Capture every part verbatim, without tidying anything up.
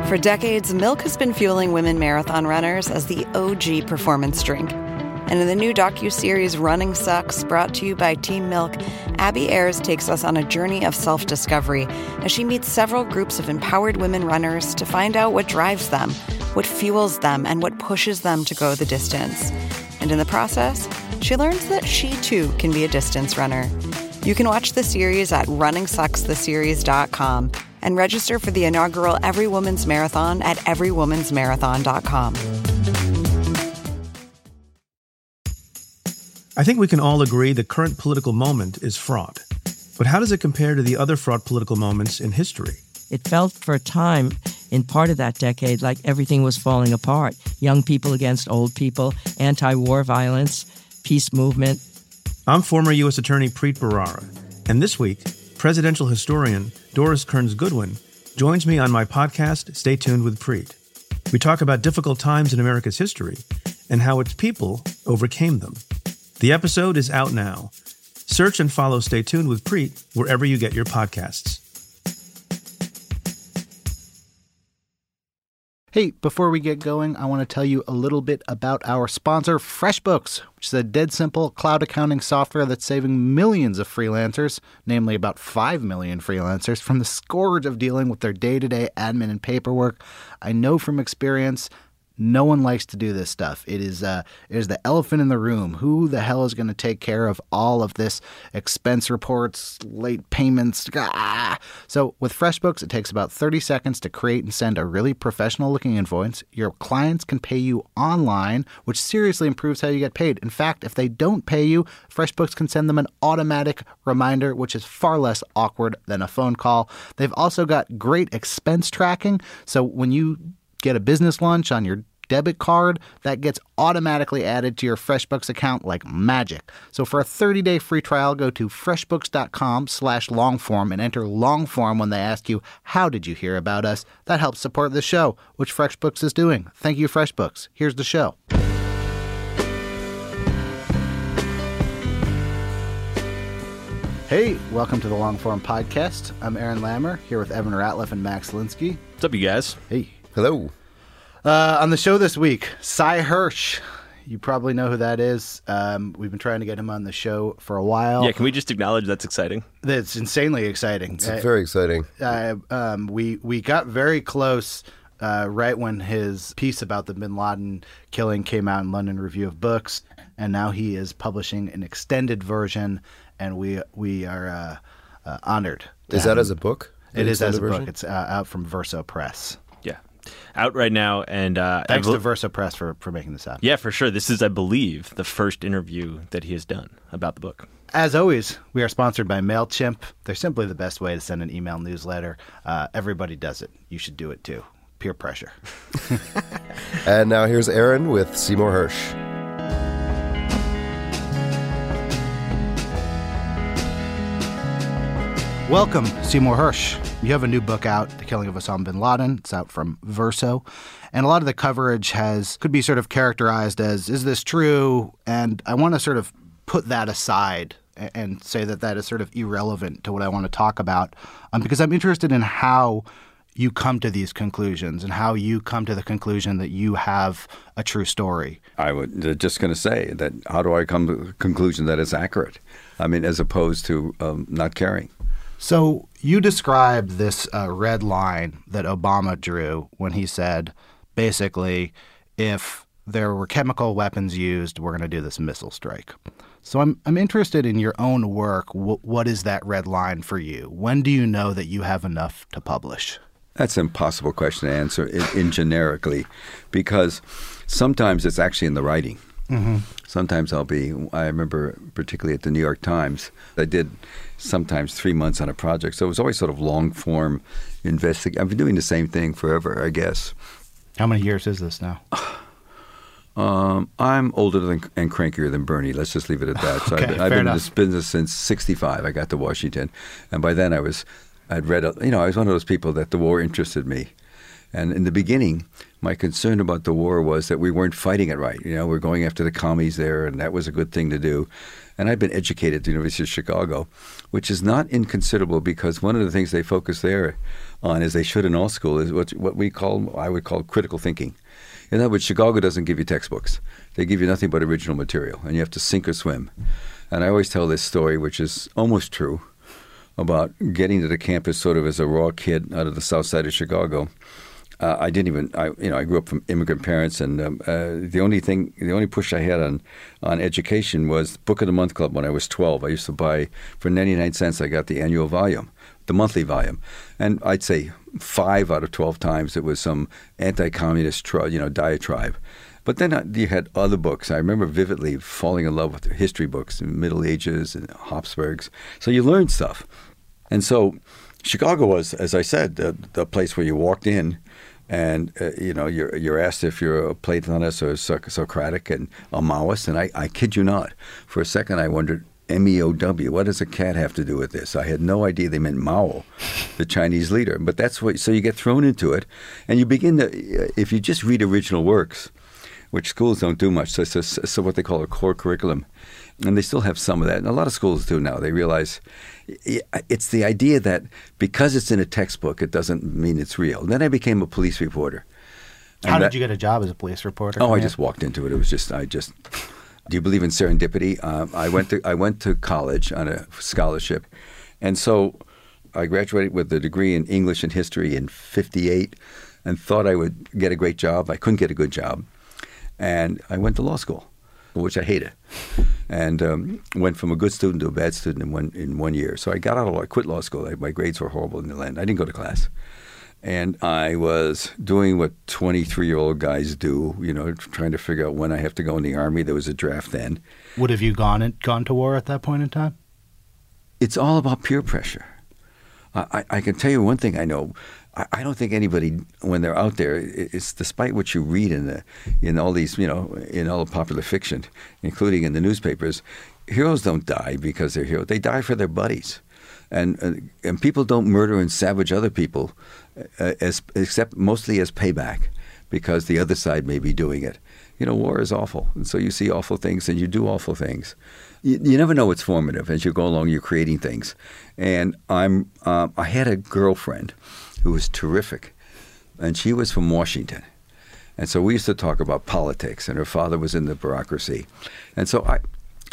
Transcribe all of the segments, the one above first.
For decades, milk has been fueling women marathon runners as the O G performance drink. And in the new docuseries Running Sucks, brought to you by Team Milk, Abby Ayers takes us on a journey of self-discovery as she meets several groups of empowered women runners to find out what drives them, what fuels them, and what pushes them to go the distance. And in the process, she learns that she too can be a distance runner. You can watch the series at running sucks the series dot com and register for the inaugural Every Woman's Marathon at every woman's marathon dot com. I think we can all agree the current political moment is fraught. But how does it compare to the other fraught political moments in history? It felt for a time, in part of that decade, like everything was falling apart. Young people against old people, anti-war violence, peace movement. I'm former U S Attorney Preet Bharara, and this week, presidential historian Doris Kearns Goodwin joins me on my podcast, Stay Tuned with Preet. We talk about difficult times in America's history and how its people overcame them. The episode is out now. Search and follow Stay Tuned with Preet wherever you get your podcasts. Hey, before we get going, I want to tell you a little bit about our sponsor, FreshBooks, which is a dead simple cloud accounting software that's saving millions of freelancers, namely about five million freelancers, from the scourge of dealing with their day-to-day admin and paperwork. I know from experience, no one likes to do this stuff. It is uh, it is the elephant in the room. Who the hell is going to take care of all of this expense reports, late payments? Ah! So with FreshBooks, it takes about thirty seconds to create and send a really professional-looking invoice. Your clients can pay you online, which seriously improves how you get paid. In fact, if they don't pay you, FreshBooks can send them an automatic reminder, which is far less awkward than a phone call. They've also got great expense tracking. So when you get a business lunch on your debit card, that gets automatically added to your FreshBooks account like magic. So for a thirty-day free trial, go to freshbooks.com slash longform and enter longform when they ask you, how did you hear about us? That helps support the show, which FreshBooks is doing. Thank you, FreshBooks. Here's the show. Hey, welcome to the Longform Podcast. I'm Aaron Lammer, here with Evan Ratliff and Max Linsky. What's up, you guys? Hey. Hello. Uh, on the show this week, Sy Hersh. You probably know who that is. Um, we've been trying to get him on the show for a while. Yeah, can we just acknowledge that's exciting? That's insanely exciting. It's uh, very exciting. Uh, um, we, we got very close uh, right when his piece about the bin Laden killing came out in London Review of Books, and now he is publishing an extended version, and we we are uh, uh, honored. Is that as a book? It is as a version? book. It's uh, out from Verso Press. Yeah. Out right now. and uh, Thanks be- to Verso Press for, for making this happen. Yeah, for sure. This is, I believe, the first interview that he has done about the book. As always, we are sponsored by MailChimp. They're simply the best way to send an email newsletter. Uh, everybody does it. You should do it too. Peer pressure. And now here's Aaron with Seymour Hersh. Welcome, Seymour Hersh. You have a new book out, The Killing of Osama bin Laden. It's out from Verso. And a lot of the coverage has could be sort of characterized as, is this true? And I want to sort of put that aside and, and say that that is sort of irrelevant to what I want to talk about, um, because I'm interested in how you come to these conclusions and how you come to the conclusion that you have a true story. I was just going to say that how do I come to the conclusion that it's accurate? I mean, as opposed to um, not caring. So you described this uh, red line that Obama drew when he said, basically, if there were chemical weapons used, we're going to do this missile strike. So I'm I'm interested in your own work. W- what is that red line for you? When do you know that you have enough to publish? That's an impossible question to answer in, in generically, because sometimes it's actually in the writing. Mm-hmm. Sometimes I'll be, I remember particularly at the New York Times, I did sometimes three months on a project. So it was always sort of long form investigation. I've been doing the same thing forever, I guess. How many years is this now? Um, I'm older than, and crankier than Bernie. Let's just leave it at that. So Okay, I've, fair I've been enough. in this business since sixty-five. I got to Washington. And by then I was, I'd read, you know, I was one of those people that the war interested me. And in the beginning, my concern about the war was that we weren't fighting it right. You know, we're going after the commies there, and that was a good thing to do. And I've been educated at the University of Chicago, which is not inconsiderable because one of the things they focus there on, as they should in all school, is what what we call, I would call critical thinking. In other words, Chicago doesn't give you textbooks. They give you nothing but original material, and you have to sink or swim. And I always tell this story, which is almost true, about getting to the campus sort of as a raw kid out of the south side of Chicago. Uh, I didn't even, I, you know, I grew up from immigrant parents, and um, uh, the only thing, the only push I had on, on education was Book of the Month Club when I was twelve. I used to buy, for ninety-nine cents, I got the annual volume, the monthly volume. And I'd say five out of twelve times it was some anti-communist, tri- you know, diatribe. But then uh, you had other books. I remember vividly falling in love with history books in Middle Ages and Habsburgs. So you learned stuff. And so Chicago was, as I said, the, the place where you walked in and, uh, you know, you're you're asked if you're a Platonist or Socratic and a Maoist. And I, I kid you not, for a second I wondered, M E O W, what does a cat have to do with this? I had no idea they meant Mao, the Chinese leader. But that's what, so you get thrown into it. And you begin to, if you just read original works, which schools don't do much, so it's so, so what they call a core curriculum. And they still have some of that. And a lot of schools do now. They realize it's the idea that because it's in a textbook, it doesn't mean it's real. And then I became a police reporter. How and did that, you get a job as a police reporter? Oh, I just walked into it. It was just, I just, do you believe in serendipity? Um, I went to I went to college on a scholarship. And so I graduated with a degree in English and history in fifty-eight and thought I would get a great job. I couldn't get a good job. And I went to law school, which I hated, and um, went from a good student to a bad student in one in one year. So I got out of law, I quit law school. I, my grades were horrible in the end. I didn't go to class. And I was doing what twenty-three-year-old guys do, you know, trying to figure out when I have to go in the Army. There was a draft then. Would have you gone in, gone to war at that point in time? It's all about peer pressure. I, I, I can tell you one thing I know. I don't think anybody, when they're out there, it's despite what you read in the in all these, you know, in all the popular fiction, including in the newspapers, heroes don't die because they're heroes. They die for their buddies, and uh, and people don't murder and savage other people, uh, as except mostly as payback, because the other side may be doing it. You know, war is awful, and so you see awful things and you do awful things. You, you never know what's formative as you go along. You're creating things, and I'm uh, I had a girlfriend who was terrific, and she was from Washington. And so we used to talk about politics, and her father was in the bureaucracy. And so I,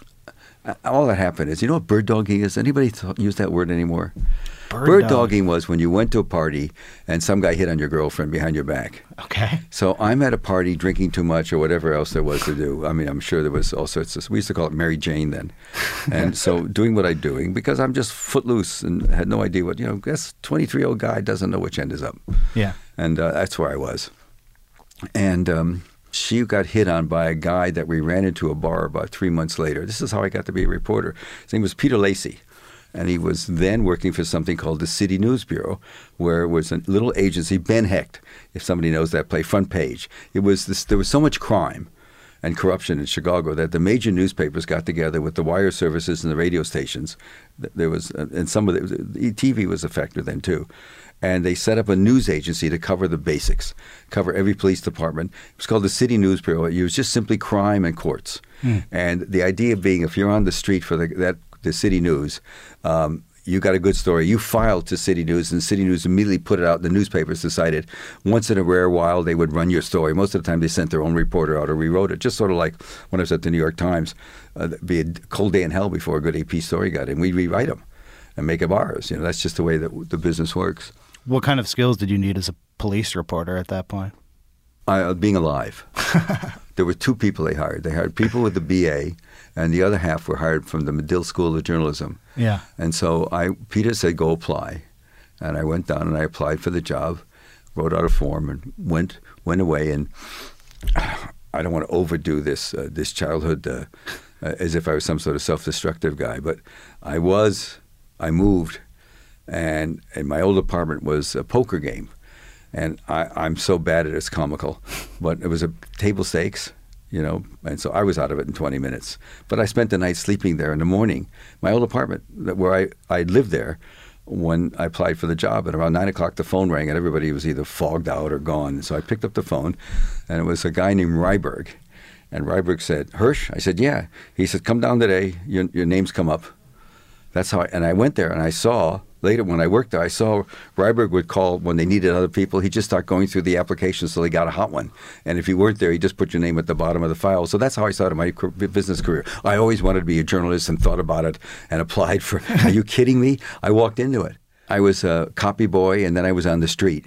all that happened is, you know what bird dogging is? Anybody th- use that word anymore? Bird, bird dog. dogging was when you went to a party and some guy hit on your girlfriend behind your back. Okay. So I'm at a party drinking too much or whatever else there was to do. I mean, I'm sure there was all sorts of, we used to call it Mary Jane then. And so doing what I'm doing, because I'm just footloose and had no idea what, you know, this twenty-three-year-old guy doesn't know which end is up. Yeah. And uh, that's where I was. And um, she got hit on by a guy that we ran into a bar about three months later. This is how I got to be a reporter. His name was Peter Lacey. And he was then working for something called the City News Bureau, where it was a little agency, Ben Hecht, if somebody knows that play, Front Page. It was this, there was so much crime and corruption in Chicago that the major newspapers got together with the wire services and the radio stations. There was, and some of the, T V was a factor then too. And they set up a news agency to cover the basics, cover every police department. It was called the City News Bureau. It was just simply crime and courts. Mm. And the idea being, if you're on the street for the, that the City News, um, you got a good story. You filed to City News, and City News immediately put it out. The newspapers decided once in a rare while they would run your story. Most of the time they sent their own reporter out or rewrote it, just sort of like when I was at the New York Times. Uh, it'd be a cold day in hell before a good A P story got in. We'd rewrite them and make them ours. You know, that's just the way that the business works. What kind of skills did you need as a police reporter at that point? Uh, being alive. There were two people they hired. They hired people with the B A, and the other half were hired from the Medill School of Journalism. Yeah. And so I, Peter said, go apply. And I went down and I applied for the job, wrote out a form, and went went away. And uh, I don't want to overdo this uh, this childhood uh, uh, as if I was some sort of self-destructive guy, but I was. I moved, and, and my old apartment was a poker game. And I, I'm so bad at it, it's comical. But it was a table stakes, you know, and so I was out of it in twenty minutes. But I spent the night sleeping there in the morning. My old apartment, where I, I lived there when I applied for the job, and around nine o'clock the phone rang, and everybody was either fogged out or gone. So I picked up the phone, and it was a guy named Ryberg. And Ryberg said, Hirsch? I said, yeah. He said, come down today. Your, your name's come up. That's how I, and I went there and I saw, later when I worked there, I saw Ryberg would call when they needed other people. He'd just start going through the applications so they got a hot one. And if you weren't there, he'd just put your name at the bottom of the file. So that's how I started my business career. I always wanted to be a journalist and thought about it and applied for, are you kidding me? I walked into it. I was a copy boy and then I was on the street.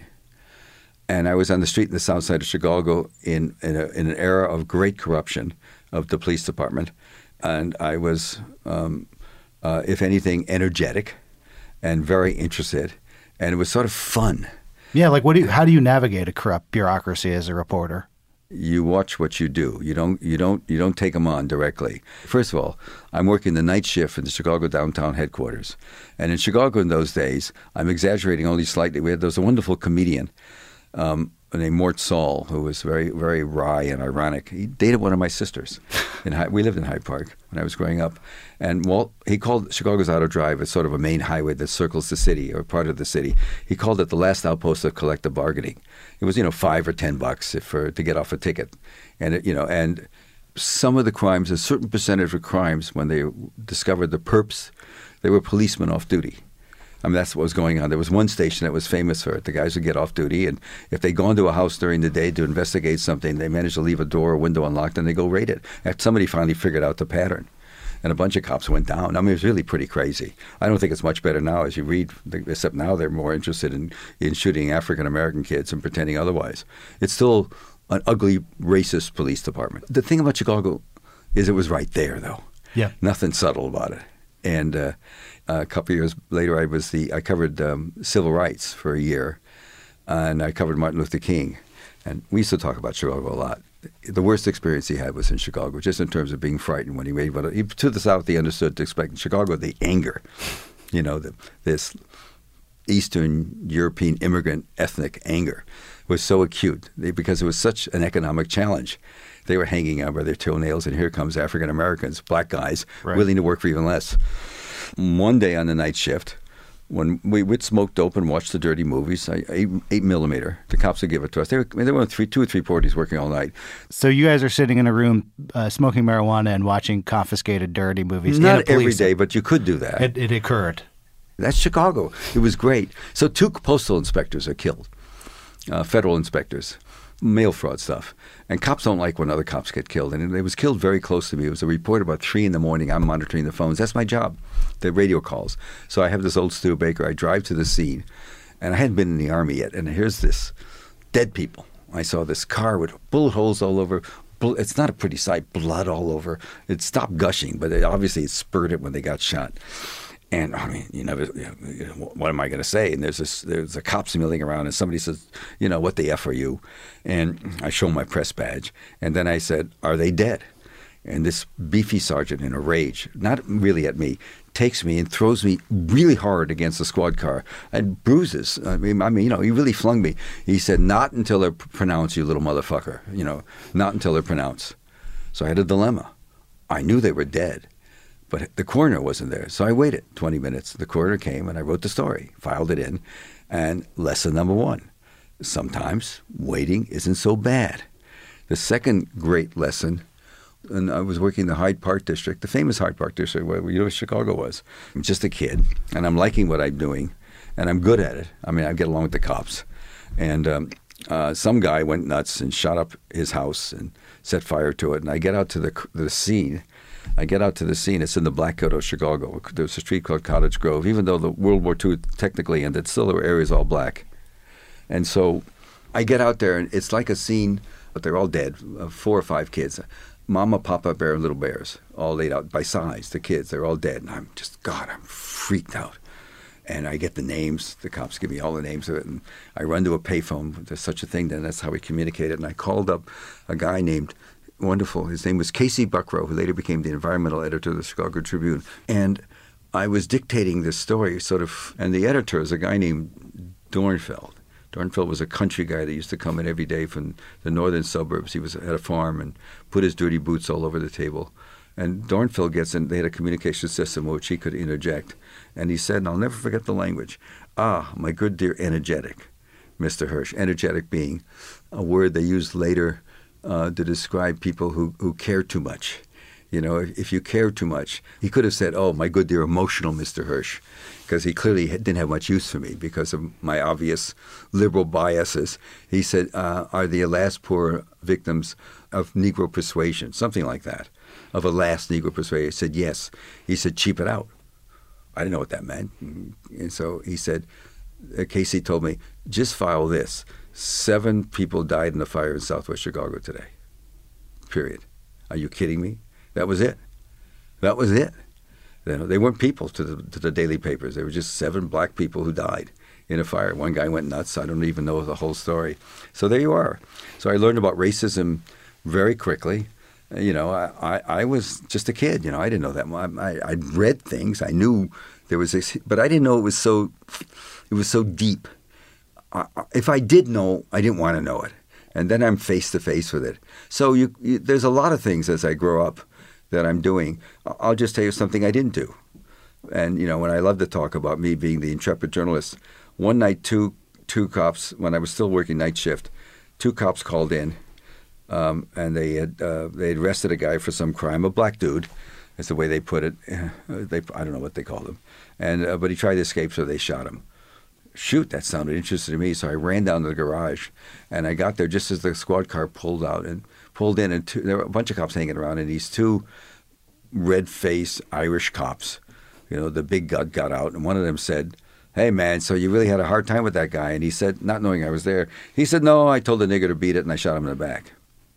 And I was on the street in the south side of Chicago in, in, a, in an era of great corruption of the police department. And I was, um, uh, if anything, energetic and very interested. And it was sort of fun. Yeah, like what do you, how do you navigate a corrupt bureaucracy as a reporter? You watch what you do. You don't you don't you don't take them on directly. First of all, I'm working the night shift in the Chicago downtown headquarters. And in Chicago in those days, I'm exaggerating only slightly. We had there was a wonderful comedian um, named Mort Saul, who was very, very wry and ironic. He dated one of my sisters. In Hy- we lived in Hyde Park when I was growing up. And Walt, he called Chicago's Outer Drive, it's sort of a main highway that circles the city or part of the city. He called it the last outpost of collective bargaining. It was, you know, five or ten bucks if, for, to get off a ticket. And, it, you know, and some of the crimes, a certain percentage of crimes, when they discovered the perps, they were policemen off duty. I mean, that's what was going on. There was one station that was famous for it. The guys would get off duty, and if they'd gone to a house during the day to investigate something, they managed to leave a door or window unlocked, and they go raid it. And somebody finally figured out the pattern, and a bunch of cops went down. I mean, it was really pretty crazy. I don't think it's much better now as you read, except now they're more interested in, in shooting African-American kids and pretending otherwise. It's still an ugly, racist police department. The thing about Chicago is it was right there, though. Yeah. Nothing subtle about it. And uh, a couple of years later, I was the I covered um, civil rights for a year, and I covered Martin Luther King. And we used to talk about Chicago a lot. The worst experience he had was in Chicago, just in terms of being frightened when he made. But he, to the South, he understood to expect in Chicago the anger, you know, the, this Eastern European immigrant ethnic anger was so acute because it was such an economic challenge. They were hanging out by their toenails, and here comes African Americans, black guys, right, willing to work for even less. One day on the night shift, when we would smoke dope and watch the dirty movies, I, eight, eight millimeter, the cops would give it to us. They were, they were three, two or three parties working all night. So you guys are sitting in a room uh, smoking marijuana and watching confiscated dirty movies. Not every day, but you could do that. It, it occurred. That's Chicago. It was great. So two postal inspectors are killed, uh, federal inspectors. Mail fraud stuff. And cops don't like when other cops get killed. And it was killed very close to me. It was a report about three in the morning. I'm monitoring the phones. That's my job, the radio calls. So I have this old Studebaker. I drive to the scene. And I hadn't been in the Army yet. And here's this dead people. I saw this car with bullet holes all over. It's not a pretty sight. Blood all over. It stopped gushing, but it, obviously it spurted when they got shot. And I mean, you never. You know, what am I going to say? And there's this, there's a cops milling around, and somebody says, "You know, what the f are you?" And I show my press badge, and then I said, "Are they dead?" And this beefy sergeant, in a rage, not really at me, takes me and throws me really hard against the squad car and bruises. I mean, I mean, you know, he really flung me. He said, "Not until they're pronounced, you little motherfucker. You know, not until they're pronounced." So I had a dilemma. I knew they were dead. But the coroner wasn't there. So I waited twenty minutes. The coroner came, and I wrote the story, filed it in. And lesson number one, sometimes waiting isn't so bad. The second great lesson, and I was working in the Hyde Park District, the famous Hyde Park District, where you know Chicago was. I'm just a kid, and I'm liking what I'm doing, and I'm good at it. I mean, I get along with the cops. And um, uh, some guy went nuts and shot up his house and set fire to it. And I get out to the the scene. I get out to the scene. It's in the Black Ghetto of Chicago. There's a street called Cottage Grove. Even though the World War Two technically ended, still there were areas all black. And so I get out there, and it's like a scene, but they're all dead, uh, four or five kids. Mama, Papa Bear, and Little Bears, all laid out by size, the kids. They're all dead. And I'm just, God, I'm freaked out. And I get the names. The cops give me all the names of it. And I run to a payphone. There's such a thing. Then that's how we communicated. And I called up a guy named... Wonderful. His name was Casey Buckrow, who later became the environmental editor of the Chicago Tribune. And I was dictating this story, sort of, and the editor is a guy named Dornfeld. Dornfeld was a country guy that used to come in every day from the northern suburbs. He was at a farm and put his dirty boots all over the table. And Dornfeld gets in, they had a communication system which he could interject. And he said, and I'll never forget the language, "Ah, my good dear energetic, Mister Hirsch." Energetic being a word they used later Uh, to describe people who, who care too much. You know, if, if you cared too much, he could have said, "Oh, my good dear emotional Mister Hirsch," because he clearly didn't have much use for me because of my obvious liberal biases. He said, uh, "Are the last poor victims of Negro persuasion?" Something like that, of a last Negro persuasion. I said, "Yes." He said, "Cheap it out." I didn't know what that meant. And so he said, Casey told me, "Just file this. Seven people died in the fire in Southwest Chicago today. Period." Are you kidding me? That was it. That was it. You know, they weren't people to the, to the daily papers. They were just seven black people who died in a fire. One guy went nuts. I don't even know the whole story. So there you are. So I learned about racism very quickly. You know, I, I, I was just a kid. You know, I didn't know that. I, I, I'd read things. I knew there was this, but I didn't know it was so, it was so deep. I, if I did know, I didn't want to know it. And then I'm face to face with it. So you, you, there's a lot of things as I grow up that I'm doing. I'll just tell you something I didn't do. And, you know, when I love to talk about me being the intrepid journalist, one night two two cops, when I was still working night shift, two cops called in, um, and they had uh, they had arrested a guy for some crime, a black dude, is the way they put it. They I don't know what they called him, and uh, but he tried to escape, so they shot him. Shoot, that sounded interesting to me, so I ran down to the garage, and I got there just as the squad car pulled out and pulled in, and two, there were a bunch of cops hanging around, and these two red-faced Irish cops, you know, the big gut got out, and one of them said, "Hey, man, so you really had a hard time with that guy?" And he said, not knowing I was there, he said, "No, I told the nigger to beat it, and I shot him in the back."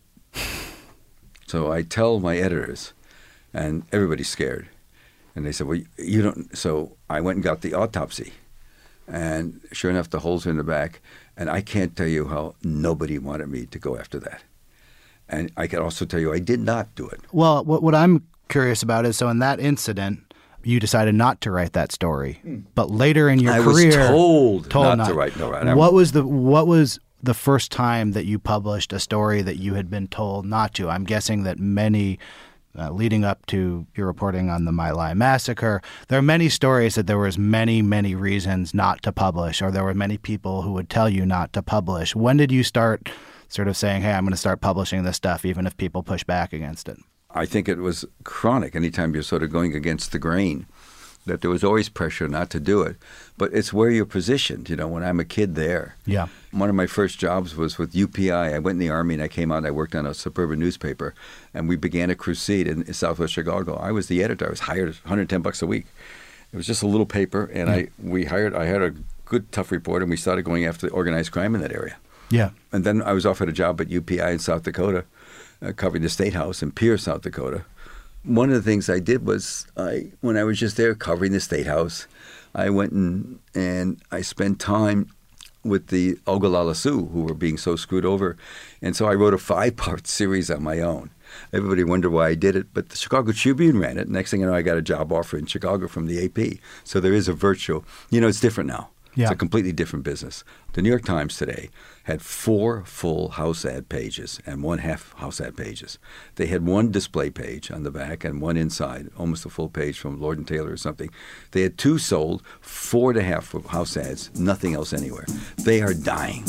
So I tell my editors, and everybody's scared. And they said, "Well, you don't." So I went and got the autopsy. And sure enough, the holes are in the back. And I can't tell you how nobody wanted me to go after that. And I can also tell you I did not do it. Well, what, what I'm curious about is, so in that incident, you decided not to write that story. But later in your I career, was told, told not, not to write. No, right. What was the what was the first time that you published a story that you had been told not to? I'm guessing that many, uh, leading up to your reporting on the My Lai massacre, there are many stories that there was many, many reasons not to publish, or there were many people who would tell you not to publish. When did you start sort of saying, "Hey, I'm going to start publishing this stuff," even if people push back against it? I think it was chronic. Anytime you're sort of going against the grain, that there was always pressure not to do it. But it's where you're positioned. You know, when I'm a kid there. Yeah. One of my first jobs was with U P I. I went in the Army and I came out and I worked on a suburban newspaper. And we began a crusade in, in Southwest Chicago. I was the editor. I was hired one hundred ten bucks a week. It was just a little paper. And yeah. I we hired, I had a good, tough reporter, and we started going after organized crime in that area. Yeah. And then I was offered a job at U P I in South Dakota, uh, covering the State House in Pierce, South Dakota. One of the things I did was, I when I was just there covering the State House, I went and, and I spent time with the Ogallala Sioux, who were being so screwed over. And so I wrote a five-part series on my own. Everybody wondered why I did it, but the Chicago Tribune ran it. Next thing you know, I got a job offer in Chicago from the A P. So there is a virtual, you know, it's different now. Yeah. It's a completely different business. The New York Times today had four full house ad pages and one half house ad pages. They had one display page on the back and one inside, almost a full page from Lord and Taylor or something. They had two sold, four and a half house ads, nothing else anywhere. They are dying.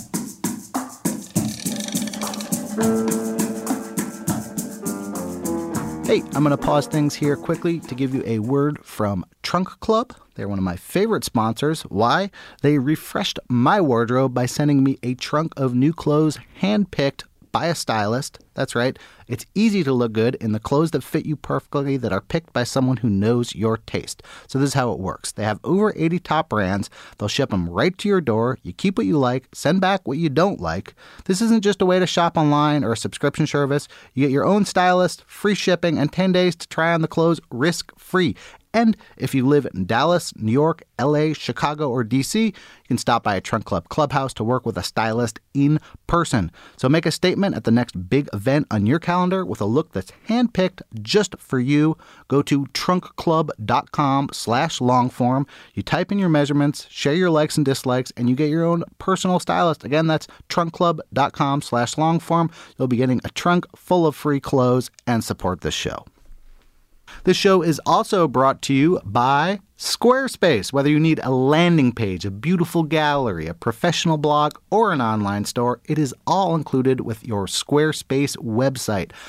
Hey, I'm going to pause things here quickly to give you a word from Trunk Club. They're one of my favorite sponsors. Why? They refreshed my wardrobe by sending me a trunk of new clothes handpicked by a stylist. That's right. It's easy to look good in the clothes that fit you perfectly that are picked by someone who knows your taste. So this is how it works. They have over eighty top brands. They'll ship them right to your door. You keep what you like, send back what you don't like. This isn't just a way to shop online or a subscription service. You get your own stylist, free shipping, and ten days to try on the clothes risk-free. And if you live in Dallas, New York, L A, Chicago, or D C, you can stop by a Trunk Club clubhouse to work with a stylist in person. So make a statement at the next big event on your calendar with a look that's handpicked just for you. Go to trunkclub.com slash longform. You type in your measurements, share your likes and dislikes, and you get your own personal stylist. Again, that's trunkclub.com slash longform. You'll be getting a trunk full of free clothes and support this show. This show is also brought to you by Squarespace. Whether you need a landing page, a beautiful gallery, a professional blog, or an online store, it is all included with your Squarespace website.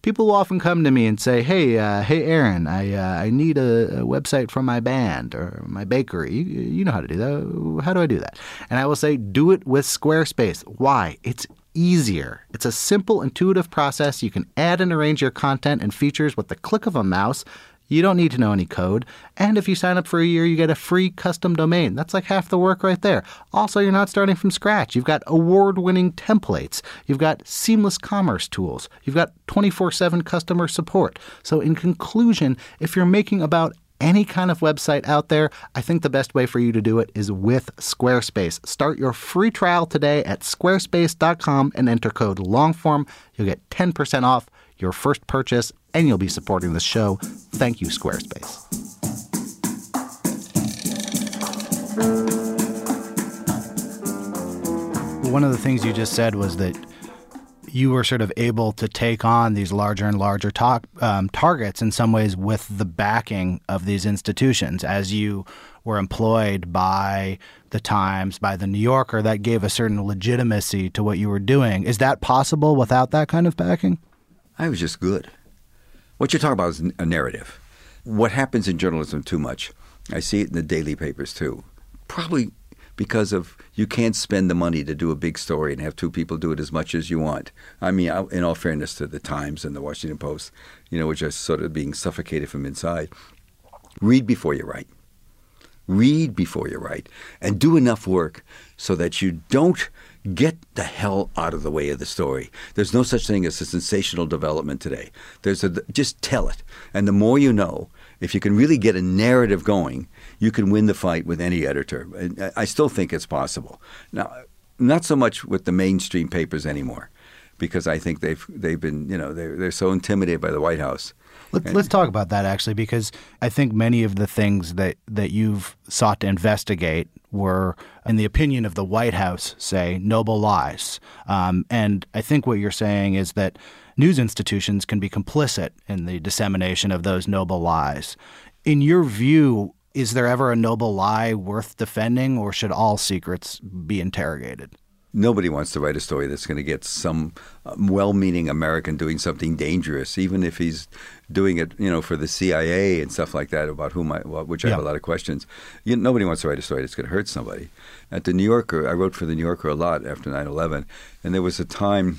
people will often come to me and say, hey, uh, hey, Aaron, I uh, I need a, a website for my band or my bakery. You, you know how to do that. How do I do that? And I will say, do it with Squarespace. Why? It's easier. It's a simple, intuitive process. You can add and arrange your content and features with the click of a mouse. You don't need to know any code. And if you sign up for a year, you get a free custom domain. That's like half the work right there. Also, you're not starting from scratch. You've got award-winning templates. You've got seamless commerce tools. You've got twenty-four seven customer support. So in conclusion, if you're making about any kind of website out there, I think the best way for you to do it is with Squarespace. Start your free trial today at squarespace dot com and enter code LONGFORM. You'll get ten percent off your first purchase, and you'll be supporting the show. Thank you, Squarespace. One of the things you just said was that you were sort of able to take on these larger and larger ta- um, targets in some ways with the backing of these institutions. As you were employed by the Times, by the New Yorker, that gave a certain legitimacy to what you were doing. Is that possible without that kind of backing? I was just good. What you're talking about is a narrative. What happens in journalism too much, I see it in the daily papers too, probably because of you can't spend the money to do a big story and have two people do it as much as you want. I mean, in all fairness to the Times and the Washington Post, you know, which are sort of being suffocated from inside. Read before you write. Read before you write. And do enough work so that you don't get the hell out of the way of the story. There's no such thing as a sensational development today. There's a, just tell it. And the more you know, if you can really get a narrative going, you can win the fight with any editor. And I still think it's possible. Now, not so much with the mainstream papers anymore, because I think they've they've been, you know, they're, they're so intimidated by the White House. Let's, let's talk about that, actually, because I think many of the things that, that you've sought to investigate were, in the opinion of the White House, say, noble lies. Um, and I think what you're saying is that news institutions can be complicit in the dissemination of those noble lies. In your view, is there ever a noble lie worth defending, or should all secrets be interrogated? Nobody wants to write a story that's going to get some um, well-meaning American doing something dangerous, even if he's doing it, you know, for the C I A and stuff like that, about whom I, well, which I yeah. have a lot of questions. You, nobody wants to write a story that's going to hurt somebody. At the New Yorker, I wrote for the New Yorker a lot after nine eleven, and there was a time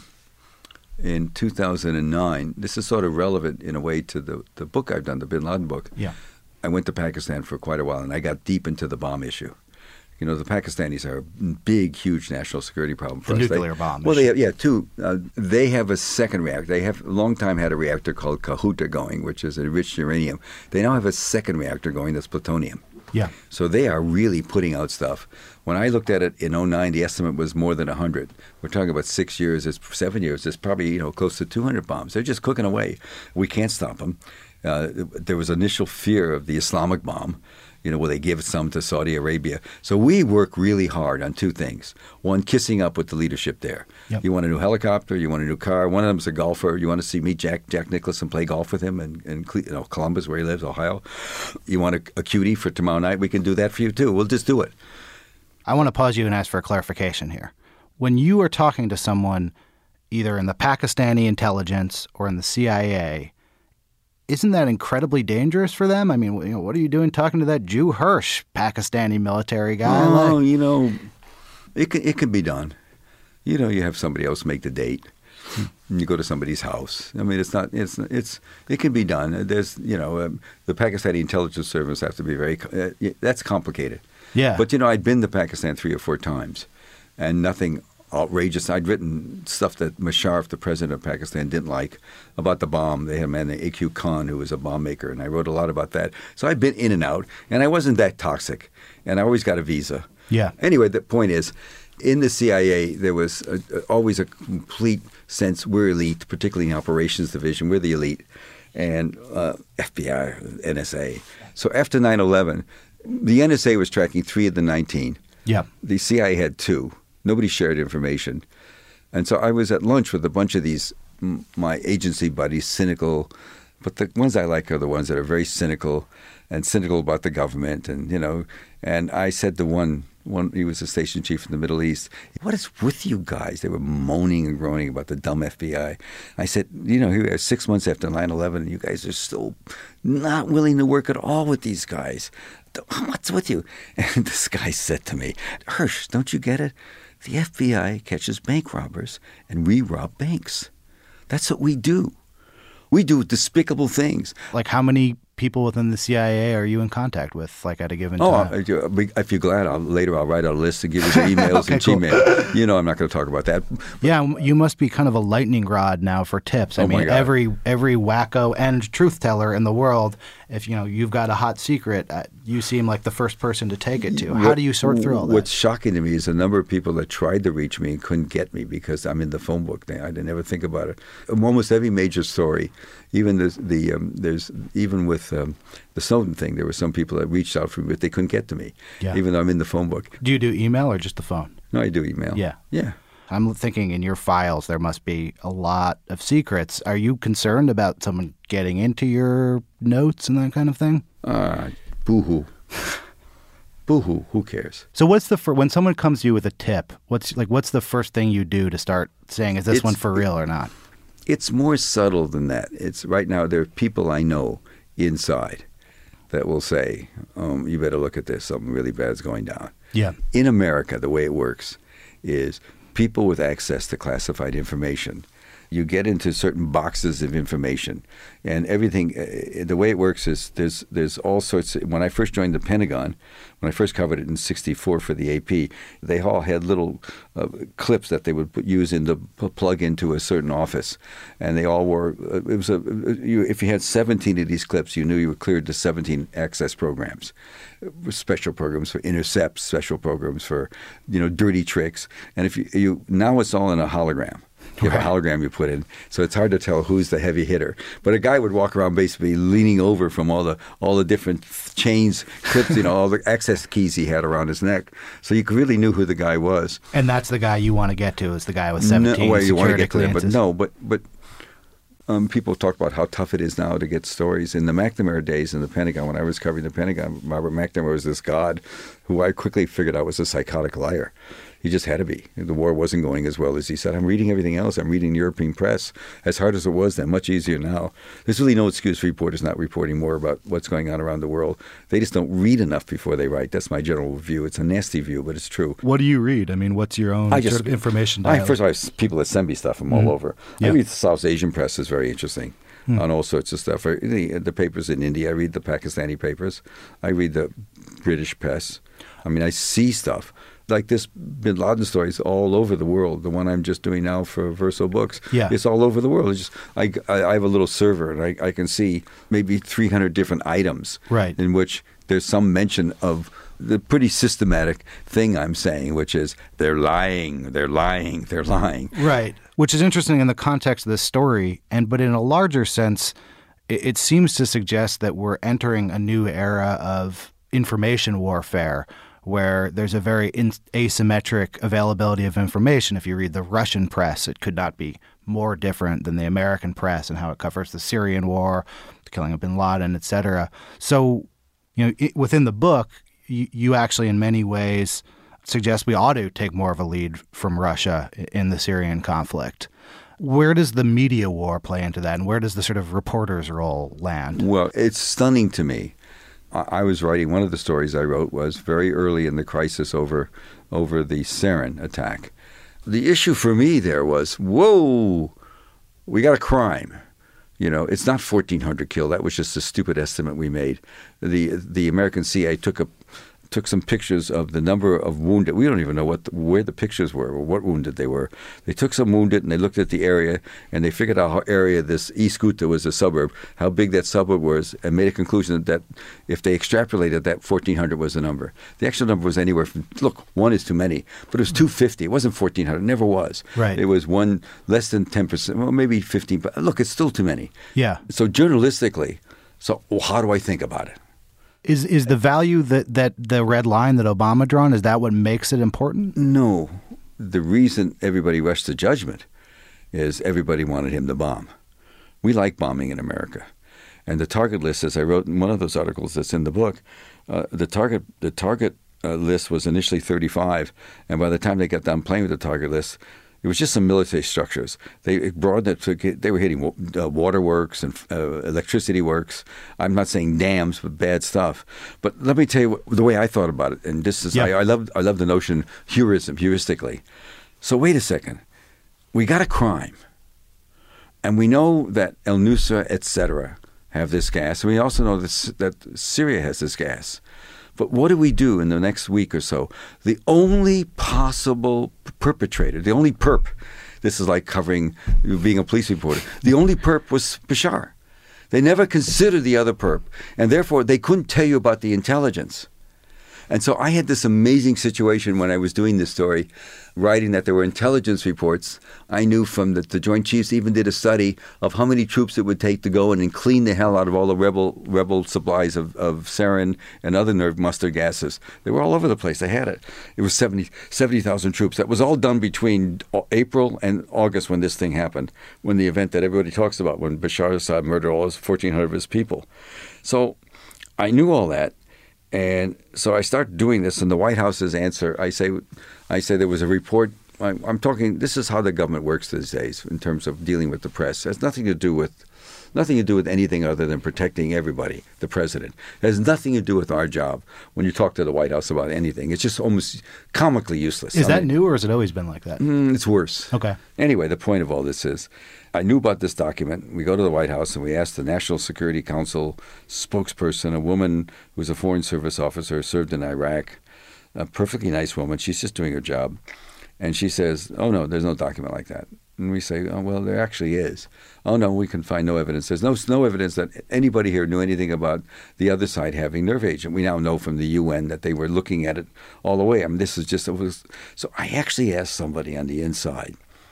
in two thousand nine. This is sort of relevant in a way to the the book I've done, the Bin Laden book. Yeah, I went to Pakistan for quite a while, and I got deep into the bomb issue. You know, the Pakistanis are a big, huge national security problem for the us. Nuclear they, bomb. Well, they have, yeah, two. Uh, they have a second reactor. They have a long time had a reactor called Kahuta going, which is enriched uranium. They now have a second reactor going that's plutonium. Yeah. So they are really putting out stuff. When I looked at it in oh nine, the estimate was more than one hundred. We're talking about six years, it's seven years. It's probably, you know, close to two hundred bombs. They're just cooking away. We can't stop them. Uh, there was initial fear of the Islamic bomb, you know, where they give some to Saudi Arabia. So we work really hard on two things. One, kissing up with the leadership there. Yep. You want a new helicopter, you want a new car. One of them's a golfer. You want to see meet Jack Jack Nicklaus and play golf with him in, in you know, Columbus, where he lives, Ohio. You want a, a cutie for tomorrow night? We can do that for you, too. We'll just do it. I want to pause you and ask for a clarification here. When you are talking to someone either in the Pakistani intelligence or in the C I A, isn't that incredibly dangerous for them? I mean, you know, what are you doing talking to that Jew Hirsch, Pakistani military guy? Oh, like? you know, it can, it can be done. You know, you have somebody else make the date. And you go to somebody's house. I mean, it's not. It's it's. It can be done. There's, you know, um, the Pakistani intelligence service have to be very. Uh, that's complicated. Yeah. But you know, I'd been to Pakistan three or four times, and nothing outrageous. I'd written stuff that Musharraf, the president of Pakistan, didn't like about the bomb. They had a man named A Q Khan who was a bomb maker, and I wrote a lot about that. So I'd been in and out, and I wasn't that toxic, and I always got a visa. Yeah. Anyway, the point is, in the C I A, there was a, a, always a complete sense we're elite, particularly in operations division. We're the elite, and uh, F B I, N S A. So after nine eleven, the N S A was tracking three of the nineteen. Yeah. The C I A had two. Nobody shared information. And so I was at lunch with a bunch of these, m- my agency buddies, cynical, but the ones I like are the ones that are very cynical and cynical about the government. And, you know, and I said to one one, he was a station chief in the Middle East. What is with you guys? They were moaning and groaning about the dumb F B I. I said, you know, here we are six months after nine eleven, and you guys are still not willing to work at all with these guys. What's with you? And this guy said to me, Hirsch, don't you get it? The F B I catches bank robbers, and we rob banks. That's what we do. We do despicable things. Like how many people within the C I A are you in contact with, like at a given oh, time? Oh, if you're glad, I'll, later I'll write out a list to give you the emails okay, and cool. Gmail. You know I'm not going to talk about that. Yeah, you must be kind of a lightning rod now for tips. I oh mean, every every wacko and truth teller in the world, if you know you've got a hot secret, uh, you seem like the first person to take it to. How what, do you sort through all that? What's shocking to me is the number of people that tried to reach me and couldn't get me because I'm in the phone book. I didn't ever think about it. Almost every major story, even the, the um, there's even with um, the Snowden thing, there were some people that reached out for me, but they couldn't get to me, yeah. even though I'm in the phone book. Do you do email or just the phone? No, I do email. Yeah. Yeah. I'm thinking in your files there must be a lot of secrets. Are you concerned about someone getting into your notes and that kind of thing? Uh, boo-hoo. Boo-hoo. Who cares? So what's the, when someone comes to you with a tip, what's like, what's the first thing you do to start saying, is this it's, one for real or not? It's more subtle than that. It's right now there are people I know inside that will say, um, you better look at this. Something really bad is going down. Yeah. In America, the way it works is people with access to classified information, you get into certain boxes of information, and everything. Uh, the way it works is there's there's all sorts. Of, when I first joined the Pentagon, when I first covered it in sixty-four for the A P, they all had little uh, clips that they would put, use in to p- plug into a certain office, and they all were. Uh, it was a. You, if you had seventeen of these clips, you knew you were cleared to seventeen access programs, special programs for intercepts, special programs for you know dirty tricks, and if you, you now it's all in a hologram. You have right. a hologram you put in, so it's hard to tell who's the heavy hitter. But a guy would walk around basically leaning over from all the all the different chains, clips, you know, all the access keys he had around his neck. So you really knew who the guy was. And that's the guy you want to get to, is the guy with seventeen no, well, you want to security get to them, but clearances. no, but but um, people talk about how tough it is now to get stories. In the McNamara days in the Pentagon, when I was covering the Pentagon, Robert McNamara was this god who I quickly figured out was a psychotic liar. He just had to be. The war wasn't going as well as he said. I'm reading everything else. I'm reading European press. As hard as it was then, much easier now. There's really no excuse for reporters not reporting more about what's going on around the world. They just don't read enough before they write. That's my general view. It's a nasty view, but it's true. What do you read? I mean, what's your own I just, sort of information I, dialect? First of all, I have people that send me stuff from mm-hmm. all over. Yeah. I read the South Asian press is very interesting. Hmm. On all sorts of stuff. I, the, the papers in India, I read the Pakistani papers. I read the British press. I mean, I see stuff. Like this Bin Laden story is all over the world. The one I'm just doing now for Verso Books, yeah. it's all over the world. It's just I, I have a little server, and I, I can see maybe three hundred different items right. in which there's some mention of the pretty systematic thing I'm saying, which is they're lying, they're lying, they're lying. Right, which is interesting in the context of this story, and but in a larger sense, it, it seems to suggest that we're entering a new era of information warfare, where there's a very in- asymmetric availability of information. If you read the Russian press, it could not be more different than the American press and how it covers the Syrian war, the killing of bin Laden, et cetera. So, you know, it, within the book, you, you actually in many ways suggest we ought to take more of a lead from Russia in the Syrian conflict. Where does the media war play into that, and where does the sort of reporter's role land? Well, it's stunning to me. I was writing, one of the stories I wrote was very early in the crisis over over the sarin attack. The issue for me there was, whoa, we got a crime. You know, it's not fourteen hundred killed. That was just a stupid estimate we made. The the American C I A took a took some pictures of the number of wounded. We don't even know what the, where the pictures were or what wounded they were. They took some wounded and they looked at the area and they figured out how area this East Ghouta was a suburb, how big that suburb was, and made a conclusion that if they extrapolated that fourteen hundred was the number. The actual number was anywhere from, look, one is too many, but it was two hundred fifty. It wasn't fourteen hundred. It never was. Right. It was one less than ten percent, well, maybe fifteen, but look, it's still too many. Yeah. So journalistically, so well, how do I think about it? Is is the value that, that the red line that Obama drawn, is that what makes it important? No. The reason everybody rushed to judgment is everybody wanted him to bomb. We like bombing in America. And the target list, as I wrote in one of those articles that's in the book, uh, the target the target uh, list was initially thirty-five, and by the time they got done playing with the target list, it was just some military structures. They broadened it to get, they were hitting uh, waterworks and uh, electricity works. I'm not saying dams, but bad stuff. But let me tell you what, the way I thought about it, and this is Yeah. I, I love I love the notion heurism, heuristically. So wait a second, we got a crime, and we know that El Nusra, et cetera, have this gas, and we also know that, that Syria has this gas. But what do we do in the next week or so? The only possible perpetrator, the only perp, this is like covering being a police reporter, the only perp was Bashar. They never considered the other perp, and therefore they couldn't tell you about the intelligence. And so I had this amazing situation when I was doing this story, writing that there were intelligence reports. I knew from the, the Joint Chiefs even did a study of how many troops it would take to go in and clean the hell out of all the rebel rebel supplies of, of sarin and other nerve mustard gases. They were all over the place. They had it. It was seventy thousand troops. That was all done between April and August when this thing happened, when the event that everybody talks about, when Bashar Assad murdered all his fourteen hundred of his people. So I knew all that. And so I start doing this, and the White House's answer, I say, I say there was a report. I'm, I'm talking. This is how the government works these days in terms of dealing with the press. It has nothing to do with, nothing to do with anything other than protecting everybody. The president. It has nothing to do with our job. When you talk to the White House about anything, it's just almost comically useless. Is I that mean, new, or has it always been like that? Mm, it's worse. Okay. Anyway, the point of all this is, I knew about this document. We go to the White House and we ask the National Security Council spokesperson, a woman who was a Foreign Service officer, served in Iraq, a perfectly nice woman. She's just doing her job. And she says, oh, no, there's no document like that. And we say, oh, well, there actually is. Oh, no, we can find no evidence. There's no no evidence that anybody here knew anything about the other side having nerve agent. We now know from the U N that they were looking at it all the way. I mean, this is just, it was, so I actually asked somebody on the inside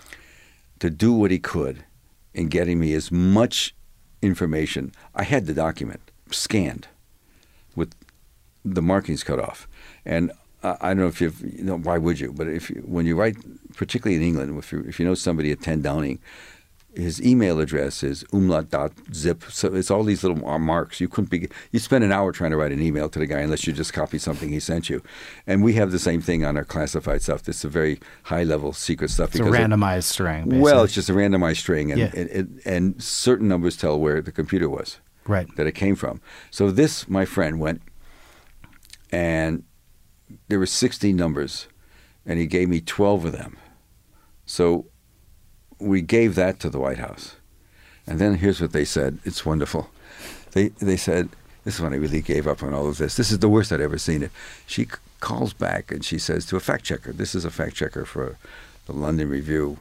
to do what he could in getting me as much information. I had the document scanned with the markings cut off. And uh, I don't know if you've, you know, why would you? But if you, when you write, particularly in England, if you, if you know somebody at ten Downing, his email address is umlaut dot zip. So it's all these little marks. You couldn't be, you spend an hour trying to write an email to the guy unless you just copy something he sent you. And we have the same thing on our classified stuff. This is a very high level secret stuff. It's a randomized it, string. Basically. Well, it's just a randomized string. And, yeah. and, and, and certain numbers tell where the computer was. Right. That it came from. So this, my friend, went and there were sixteen numbers and he gave me twelve of them. So we gave that to the White House. And then here's what they said. It's wonderful. They they said, this is when I really gave up on all of this. This is the worst I'd ever seen it. She c- calls back and she says to a fact checker, this is a fact checker for the London Review,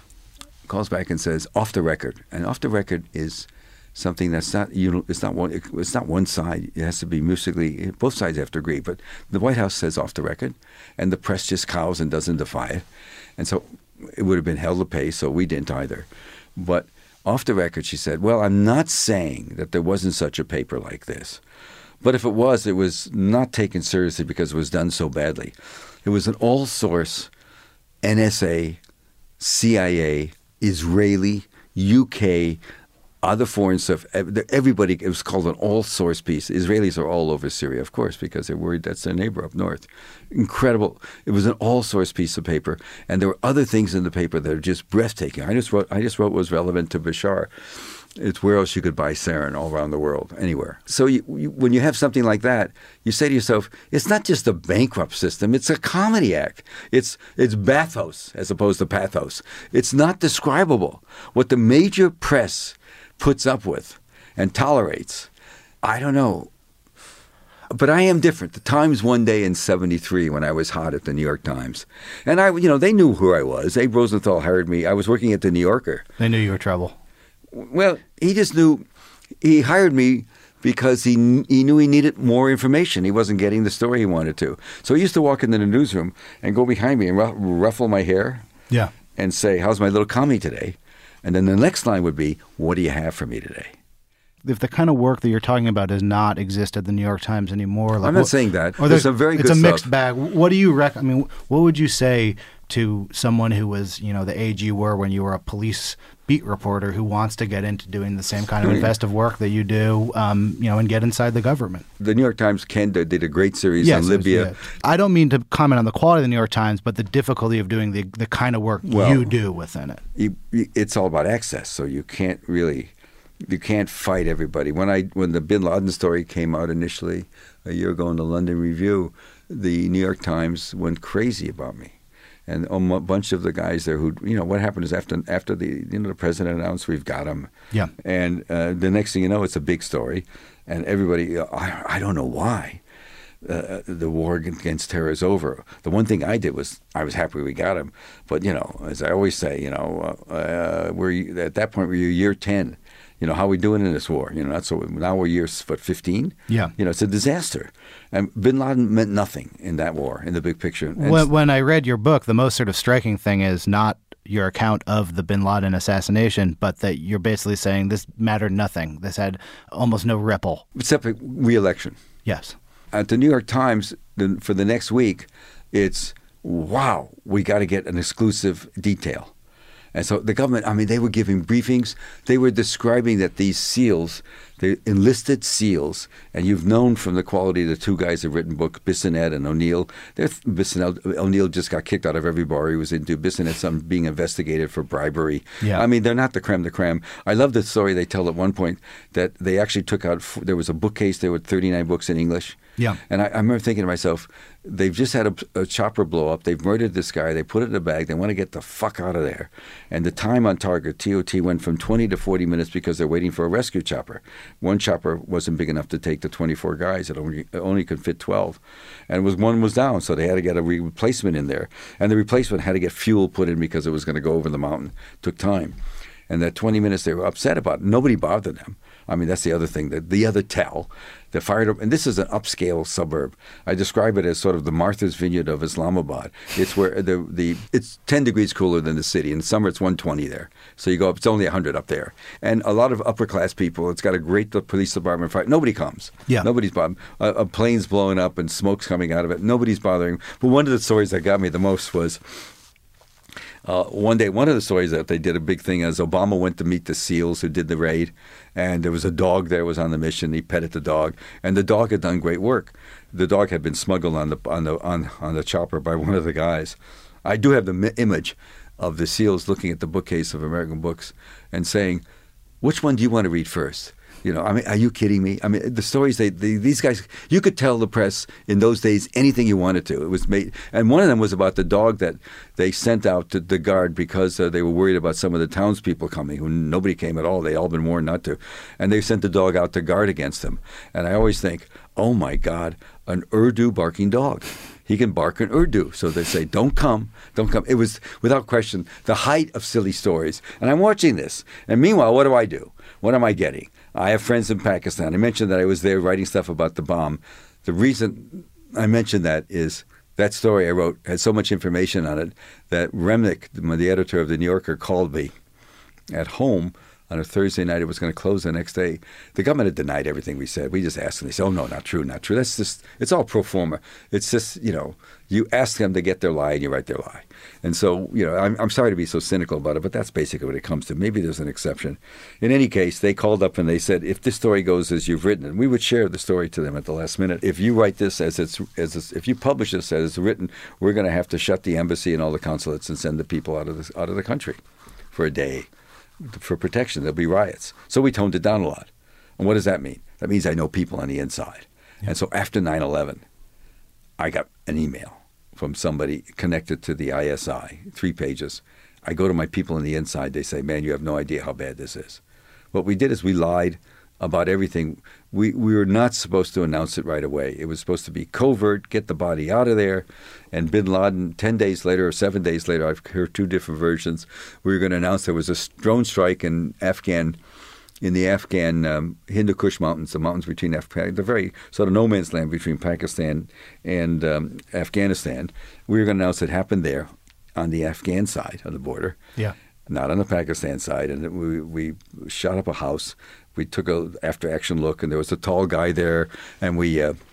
calls back and says, off the record. And off the record is something that's not, you know, it's not one, it's not one side. It has to be musically, both sides have to agree. But the White House says off the record, and the press just cows and doesn't defy it. And so it would have been hell to pay, so we didn't either. But off the record, she said, well, I'm not saying that there wasn't such a paper like this. But if it was, it was not taken seriously because it was done so badly. It was an all-source N S A, C I A, Israeli, U K, other foreign stuff. Everybody, it was called an all-source piece. Israelis are all over Syria, of course, because they're worried that's their neighbor up north. Incredible. It was an all-source piece of paper, and there were other things in the paper that are just breathtaking. I just wrote, I just wrote what was relevant to Bashar. It's where else you could buy sarin all around the world, anywhere. So you, you, when you have something like that, you say to yourself, it's not just a bankrupt system, it's a comedy act. It's it's bathos as opposed to pathos. It's not describable. What the major press puts up with and tolerates, I don't know. But I am different. The Times one day in seventy-three when I was hot at the New York Times. And I, you know, they knew who I was. Abe Rosenthal hired me. I was working at the New Yorker. They knew you were trouble. Well, he just knew, he hired me because he he knew he needed more information. He wasn't getting the story he wanted to. So he used to walk into the newsroom and go behind me and ruffle my hair. Yeah. And say, how's my little commie today? And then the next line would be, what do you have for me today? If the kind of work that you're talking about does not exist at the New York Times anymore, like I'm not what, saying that. Or there's some very it's good a mixed stuff. bag. What do you rec- I mean, what would you say to someone who was, you know, the age you were when you were a police beat reporter who wants to get into doing the same kind of investigative work that you do, um, you know, and get inside the government. The New York Times, Ken did a great series yes, on Libya. Was, yeah. I don't mean to comment on the quality of the New York Times, but the difficulty of doing the, the kind of work well, you do within it. You, it's all about access, so you can't really, you can't fight everybody. When I when the Bin Laden story came out initially a year ago in the London Review, the New York Times went crazy about me. And a bunch of the guys there who, you know, what happened is after after the, you know, the president announced we've got him. Yeah. And uh, the next thing you know, it's a big story. And everybody, uh, I, I don't know why uh, the war against terror is over. The one thing I did was I was happy we got him. But, you know, as I always say, you know, uh, uh, we're at that point, we're year ten. You know, how are we doing in this war? You know, that's what, now we're year, what, fifteen? Yeah. You know, it's a disaster. And Bin Laden meant nothing in that war, in the big picture. And when, when I read your book, the most sort of striking thing is not your account of the Bin Laden assassination, but that you're basically saying this mattered nothing. This had almost no ripple. Except for re-election. Yes. At the New York Times, the, for the next week, it's, wow, we got to get an exclusive detail. And so the government, I mean, they were giving briefings. They were describing that these SEALs, the enlisted SEALs, and you've known from the quality of the two guys who've written books, Bissonnette and O'Neill. Bissonnette, O'Neill just got kicked out of every bar he was into. Bissonnette's um, being investigated for bribery. Yeah. I mean, they're not the creme de creme. I love the story they tell at one point that they actually took out, there was a bookcase there with thirty-nine books in English. Yeah. And I, I remember thinking to myself, they've just had a, a chopper blow up. They've murdered this guy. They put it in a bag. They want to get the fuck out of there. And the time on target, T O T, went from twenty to forty minutes because they're waiting for a rescue chopper. One chopper wasn't big enough to take the twenty-four guys. It only, it only could fit twelve. And it was one was down, so they had to get a replacement in there. And the replacement had to get fuel put in because it was going to go over the mountain. It took time. And that twenty minutes they were upset about. Nobody bothered them. I mean, that's the other thing. The, the other tell. The fired up, and this is an upscale suburb. I describe it as sort of the Martha's Vineyard of Islamabad. It's where the the it's ten degrees cooler than the city. In summer, it's one twenty there. So you go up. It's only one hundred up there. And a lot of upper class people. It's got a great police department. Fight. Nobody comes. Yeah. Nobody's bothering. A, a plane's blowing up and smoke's coming out of it. Nobody's bothering. But one of the stories that got me the most was. Uh, one day, one of the stories that they did a big thing is Obama went to meet the SEALs who did the raid, and there was a dog there was on the mission. He petted the dog, and the dog had done great work. The dog had been smuggled on the on the on, on the chopper by one of the guys. I do have the mi- image of the SEALs looking at the bookcase of American books and saying, "Which one do you want to read first?" You know, I mean, are you kidding me? I mean, the stories they, they these guys, you could tell the press in those days anything you wanted to. It was made, and one of them was about the dog that they sent out to the guard because uh, they were worried about some of the townspeople coming, who nobody came at all. They all been warned not to, and they sent the dog out to guard against them. And I always think, oh my God, an Urdu barking dog. He can bark in Urdu. So they say, don't come, don't come. It was, without question, the height of silly stories. And I'm watching this. And meanwhile, what do I do? What am I getting? I have friends in Pakistan. I mentioned that I was there writing stuff about the bomb. The reason I mentioned that is that story I wrote had so much information on it that Remnick, the editor of The New Yorker, called me at home on a Thursday night. It was going to close the next day. The government had denied everything we said. We just asked them. They said, oh, no, not true, not true. That's just, it's all pro forma. It's just, you know, you ask them to get their lie and you write their lie. And so, you know, I'm, I'm sorry to be so cynical about it, but that's basically what it comes to. Maybe there's an exception. In any case, they called up and they said, if this story goes as you've written it, we would share the story to them at the last minute. If you write this as it's, as it's, if you publish this as it's written, we're going to have to shut the embassy and all the consulates and send the people out of the, out of the country for a day. For protection, there'll be riots. So we toned it down a lot. And what does that mean? That means I know people on the inside. Yeah. And so after nine eleven, I got an email from somebody connected to the I S I, three pages. I go to my people on the inside. They say, man, you have no idea how bad this is. What we did is we lied about everything. We we were not supposed to announce it right away. It was supposed to be covert, get the body out of there. And bin Laden, ten days later or seven days later, I've heard two different versions, we were going to announce there was a drone strike in Afghan, in the Afghan um, Hindu Kush Mountains, the mountains between Afghanistan, the very sort of no man's land between Pakistan and um, Afghanistan. We were going to announce it happened there on the Afghan side of the border. Yeah. Not on the Pakistan side. And we, we shot up a house. We took a after-action look, and there was a tall guy there, and we uh,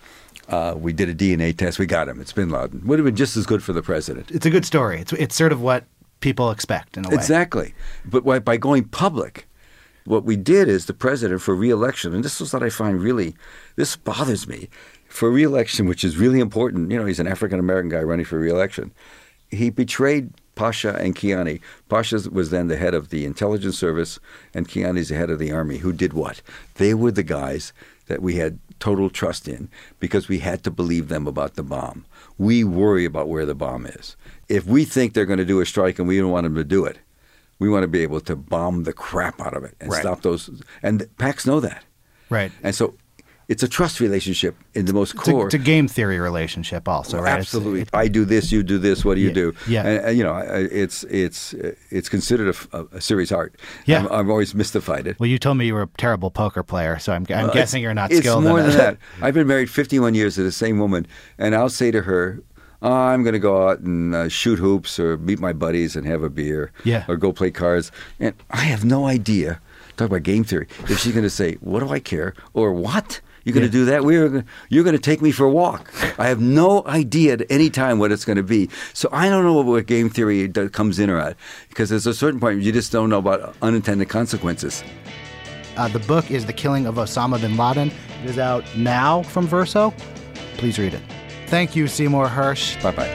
Uh, we did a D N A test. We got him. It's bin Laden. Would have been just as good for the president. It's a good story. It's it's sort of what people expect in a way. Exactly. But by, by going public, what we did is the president for re-election, and this is what I find really, this bothers me, for re-election, which is really important. You know, he's an African-American guy running for re-election. He betrayed Pasha and Kiani. Pasha was then the head of the intelligence service, and Kiani's the head of the army. Who did what? They were the guys that we had total trust in because we had to believe them about the bomb. We worry about where the bomb is. If we think they're going to do a strike and we don't want them to do it, we want to be able to bomb the crap out of it and right. stop those. And PACs know that. Right. And so it's a trust relationship in the most It's core. a, it's a game theory relationship also, right? Absolutely. It's, I do this, you do this. What do you yeah, do? Yeah. And, and, you know, it's it's it's considered a, a, a serious art. Yeah. I'm, I've always mystified it. Well, you told me you were a terrible poker player, so I'm, I'm Uh, guessing you're not it's skilled more in than it. that. I've been married fifty-one years to the same woman, and I'll say to her, oh, I'm going to go out and uh, shoot hoops or meet my buddies and have a beer Yeah. or go play cards. And I have no idea, talk about game theory, if she's going to say, what do I care? Or what? You're going to Yeah. do that? We're, you're going to take me for a walk. I have no idea at any time what it's going to be. So I don't know what game theory does, comes in or out, because there's a certain point where you just don't know about unintended consequences. Uh, the book is The Killing of Osama bin Laden. It is out now from Verso. Please read it. Thank you, Seymour Hersh. Bye-bye.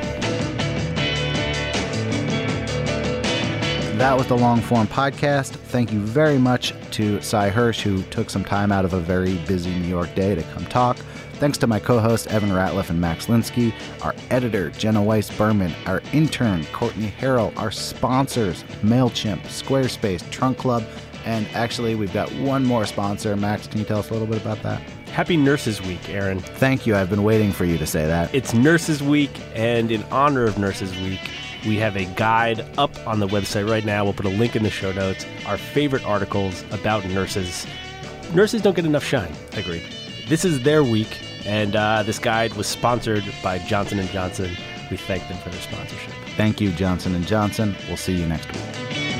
That was the Long Form Podcast. Thank you very much to Cy Hersh, who took some time out of a very busy New York day to come talk. Thanks to my co-hosts, Evan Ratliff and Max Linsky, our editor, Jenna Weiss-Berman, our intern, Courtney Harrell, our sponsors, MailChimp, Squarespace, Trunk Club, and actually, we've got one more sponsor. Max, can you tell us a little bit about that? Happy Nurses Week, Aaron. Thank you. I've been waiting for you to say that. It's Nurses Week, and in honor of Nurses Week, we have a guide up on the website right now. We'll put a link in the show notes. Our favorite articles about nurses. Nurses don't get enough shine. Agreed. This is their week, and uh, this guide was sponsored by Johnson and Johnson. We thank them for their sponsorship. Thank you, Johnson and Johnson. We'll see you next week.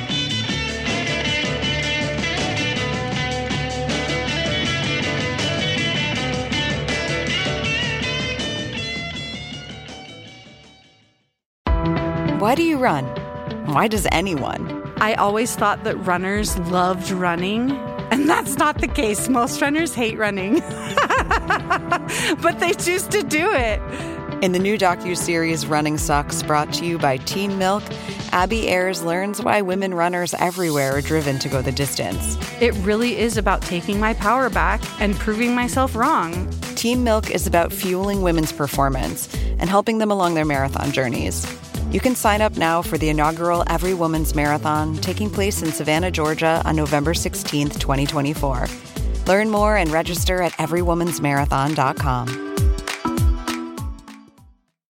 Why do you run? Why does anyone? I always thought that runners loved running, and that's not the case. Most runners hate running, but they choose to do it. In the new docuseries Running Sucks, brought to you by Teen Milk, Abby Ayers learns why women runners everywhere are driven to go the distance. It really is about taking my power back and proving myself wrong. Teen Milk is about fueling women's performance and helping them along their marathon journeys. You can sign up now for the inaugural Every Woman's Marathon, taking place in Savannah, Georgia on November sixteenth, twenty twenty-four. Learn more and register at every woman's marathon dot com.